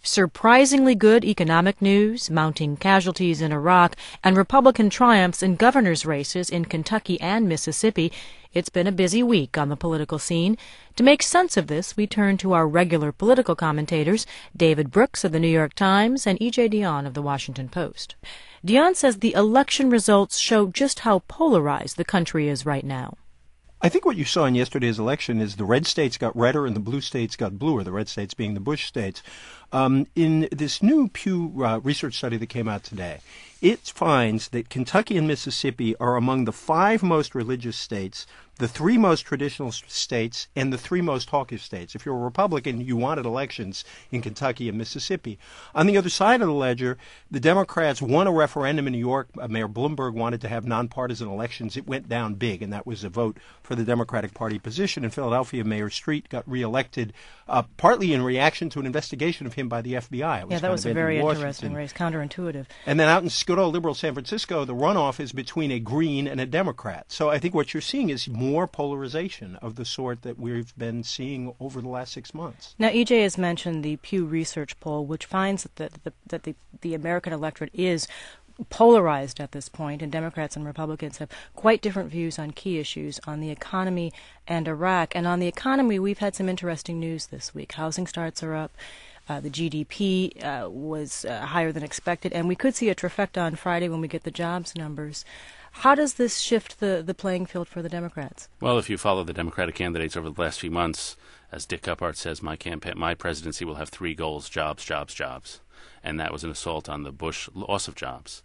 Surprisingly good economic news, mounting casualties in Iraq, and Republican triumphs in governors' races in Kentucky and Mississippi. It's been a busy week on the political scene. To make sense of this, we turn to our regular political commentators, David Brooks of the New York Times and E.J. Dionne of the Washington Post. Dionne says the election results show just how polarized the country is right now. I think what you saw in yesterday's election is the red states got redder and the blue states got bluer, the red states being the Bush states. In this new Pew research study that came out today, it finds that Kentucky and Mississippi are among the 5 most religious states, the 3 most traditional states, and the 3 most hawkish states. If you're a Republican, you wanted elections in Kentucky and Mississippi. On the other side of the ledger, the Democrats won a referendum in New York. Mayor Bloomberg wanted to have nonpartisan elections. It went down big, and that was a vote for the Democratic Party position. In Philadelphia, Mayor Street got reelected, partly in reaction to an investigation of him by the FBI. That was a very interesting race, counterintuitive. And then out in good old liberal San Francisco, the runoff is between a Green and a Democrat. So I think what you're seeing is more polarization of the sort that we've been seeing over the last 6 months. Now, EJ has mentioned the Pew Research poll, which finds that the American electorate is polarized at this point, and Democrats and Republicans have quite different views on key issues, on the economy and Iraq. And on the economy, we've had some interesting news this week. Housing starts are up. The GDP was higher than expected, and we could see a trifecta on Friday when we get the jobs numbers. How does this shift the playing field for the Democrats? Well, if you follow the Democratic candidates over the last few months, as Dick Gephardt says, my presidency will have 3 goals: jobs, jobs, jobs. And that was an assault on the Bush loss of jobs.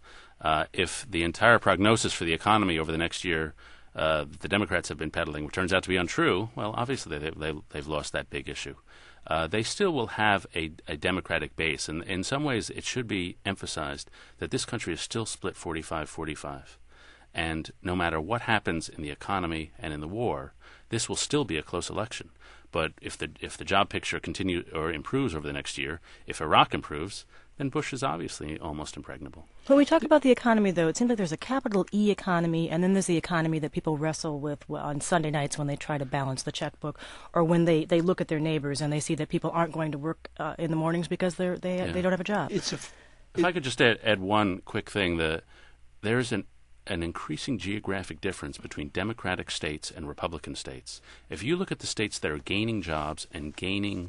If the entire prognosis for the economy over the next year the Democrats have been peddling turns out to be untrue, well, obviously they've lost that big issue. They still will have a Democratic base, and in some ways it should be emphasized that this country is still split 45-45. And no matter what happens in the economy and in the war, this will still be a close election. But if the job picture continues or improves over the next year, if Iraq improves, then Bush is obviously almost impregnable. When we talk about the economy, though, it seems like there's a capital E economy, and then there's the economy that people wrestle with on Sunday nights when they try to balance the checkbook, or when they look at their neighbors and they see that people aren't going to work in the mornings because they don't have a job. If I could just add one quick thing, there's an increasing geographic difference between Democratic states and Republican states. If you look at the states that are gaining jobs and gaining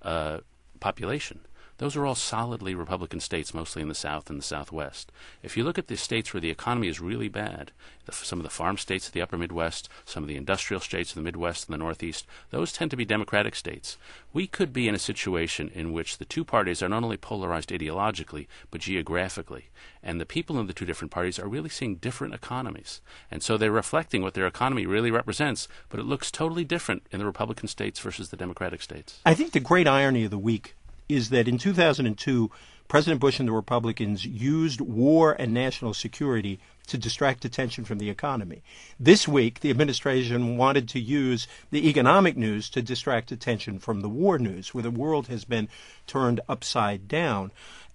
population, those are all solidly Republican states, mostly in the South and the Southwest. If you look at the states where the economy is really bad, some of the farm states of the upper Midwest, some of the industrial states of the Midwest and the Northeast, those tend to be Democratic states. We could be in a situation in which the 2 parties are not only polarized ideologically, but geographically. And the people in the 2 different parties are really seeing different economies. And so they're reflecting what their economy really represents, but it looks totally different in the Republican states versus the Democratic states. I think the great irony of the week is that in 2002, President Bush and the Republicans used war and national security to distract attention from the economy. This week, the administration wanted to use the economic news to distract attention from the war news, where the world has been turned upside down.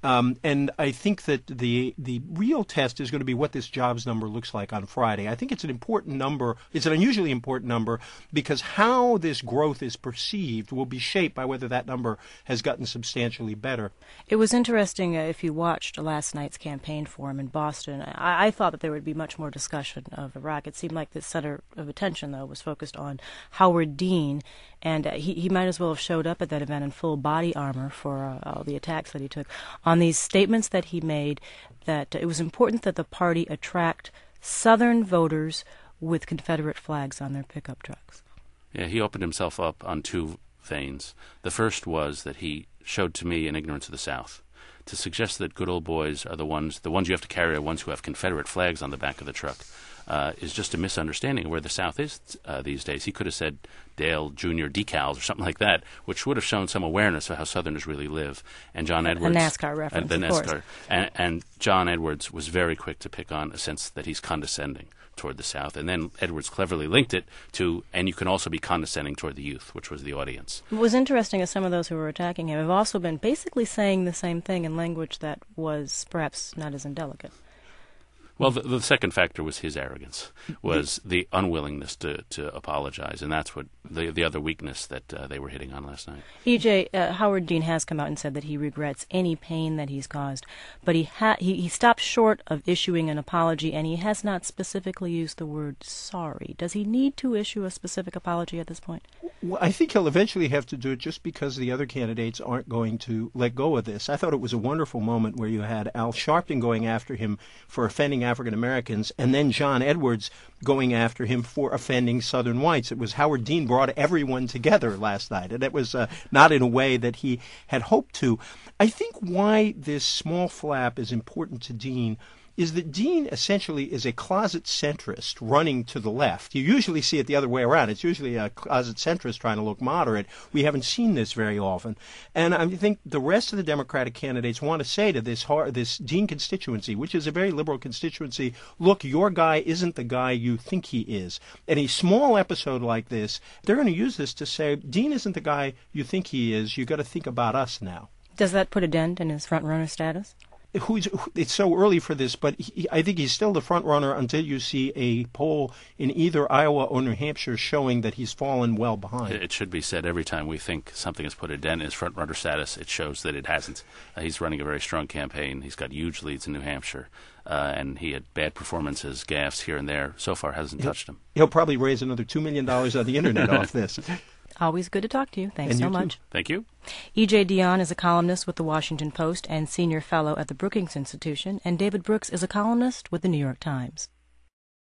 And I think that the real test is going to be what this jobs number looks like on Friday. I think it's an important number. It's an unusually important number because how this growth is perceived will be shaped by whether that number has gotten substantially better. It was interesting if you watched last night's campaign forum in Boston. I thought that there would be much more discussion of Iraq. It seemed like the center of attention, though, was focused on Howard Dean, and he might as well have showed up at that event in full body armor for all the attacks that he took on these statements that he made, that it was important that the party attract Southern voters with Confederate flags on their pickup trucks. Yeah, he opened himself up on 2 veins. The first was that he showed to me an ignorance of the South. To suggest that good old boys are the ones you have to carry are ones who have Confederate flags on the back of the truck is just a misunderstanding of where the South is these days. He could have said Dale Jr. decals or something like that, which would have shown some awareness of how Southerners really live. And John Edwards, a NASCAR reference, the of NASCAR, course. And John Edwards was very quick to pick on a sense that he's condescending toward the South. And then Edwards cleverly linked it to, and you can also be condescending toward the youth, which was the audience. What was interesting is some of those who were attacking him have also been basically saying the same thing in language that was perhaps not as indelicate. Well, the second factor was his arrogance, was the unwillingness to apologize, and that's what the other weakness that they were hitting on last night. E.J., Howard Dean has come out and said that he regrets any pain that he's caused, but he stopped short of issuing an apology, and he has not specifically used the word sorry. Does he need to issue a specific apology at this point? Well, I think he'll eventually have to do it just because the other candidates aren't going to let go of this. I thought it was a wonderful moment where you had Al Sharpton going after him for offending African Americans, and then John Edwards going after him for offending Southern whites. It was Howard Dean brought everyone together last night, and it was not in a way that he had hoped to. I think why this small flap is important to Dean is that Dean essentially is a closet centrist running to the left. You usually see it the other way around. It's usually a closet centrist trying to look moderate. We haven't seen this very often. And I think the rest of the Democratic candidates want to say to this Dean constituency, which is a very liberal constituency, look, your guy isn't the guy you think he is. And a small episode like this, they're going to use this to say, Dean isn't the guy you think he is. You've got to think about us now. Does that put a dent in his front-runner status? It's so early for this, but I think he's still the front runner until you see a poll in either Iowa or New Hampshire showing that he's fallen well behind. It should be said every time we think something has put a dent in his front runner status, it shows that it hasn't. He's running a very strong campaign. He's got huge leads in New Hampshire, and he had bad performances, gaffes here and there. So far, hasn't touched him. He'll probably raise another $2 million on the internet off this. Always good to talk to you. Thanks so much. Thank you. E.J. Dionne is a columnist with the Washington Post and senior fellow at the Brookings Institution, and David Brooks is a columnist with the New York Times.